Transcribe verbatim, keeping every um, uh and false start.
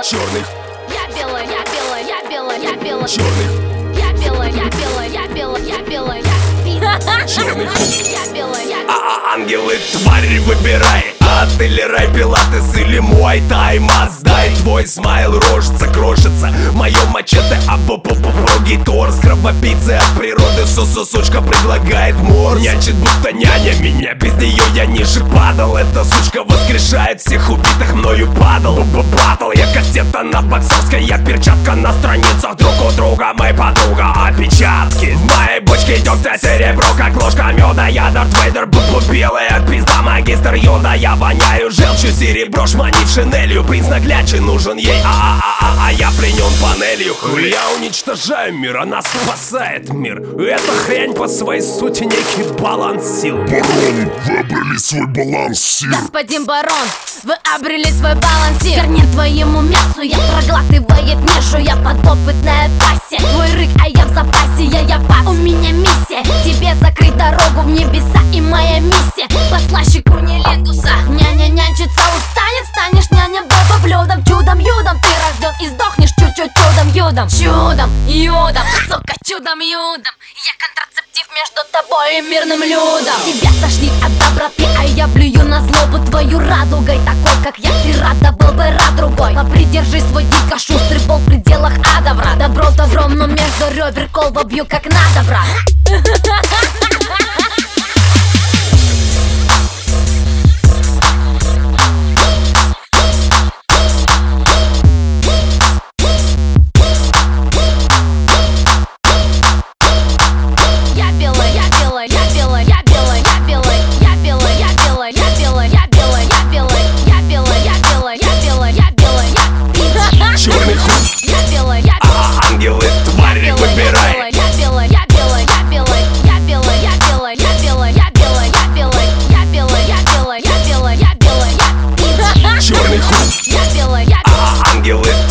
черных. Я белая, я белая, я белая, я белая. Черных. Я белая, я белая, я белая, я белая, я черных. Я белая, я А ангелы, твари, выбирай. Ад или рай, пилатес или муай-тай. Маздай, твой смайл рожица, крошится. Мое мачете, а бу бу бу бу торс. Кровопийцы от природы, сусу сучка предлагает морс. Нянчит будто няня меня, без нее я ниже падал. Эта сучка воскрешает всех убитых мною падал. Бу бу батл, я кассета на боксерской, я перчатка на страницах. Друг у друга мы подруга, опечатки. В моей бочке дегтя серебро, как ложка меда. Я Дарт Вейдер, бу-бу белая пизда, магистр Йода. Я воняю желчью, серебро шманит шинелью. Принц наглядчий нужен ей, а-а-а-а, а я пленен панелью. Я уничтожаю мир, она спасает мир. Эта хрень по своей сути некий баланс сил. Барон, вы обрели свой баланс сил. Господин барон, вы обрели свой балансир. Верни твоему мясу, я проглатывает нишу. Я подопытная пассия, твой рык, а я в запасе. Я я пас, у меня миссия. Тебе закрыть дорогу в небеса. И моя миссия послаще кунилингуса. Няня нянчится устанет, станешь няня баба блюдом. Чудом юдом ты рожден и сдохнешь чуть-чуть чудом юдом. Чудом юдом, сука, чудом юдом. Я контрацептив между тобой и мирным людом. Тебя тошнит от доброты, а я плюю на злобу твою радугой. Такой, как я, ты рада, был бы рад другой. Попридержи свой дико шустрый бол в пределах ада, брат. Добро добром, но между ребер кол вобью как надо, брат. Черный хуй. А ангелы, твари, выбирай. Я белая, я белая, я белая, я белая, я белая, я белая, я белая, я белая, я белая, я белая, я белая, я белая, я черный хуй. Я белая, я А ангелы,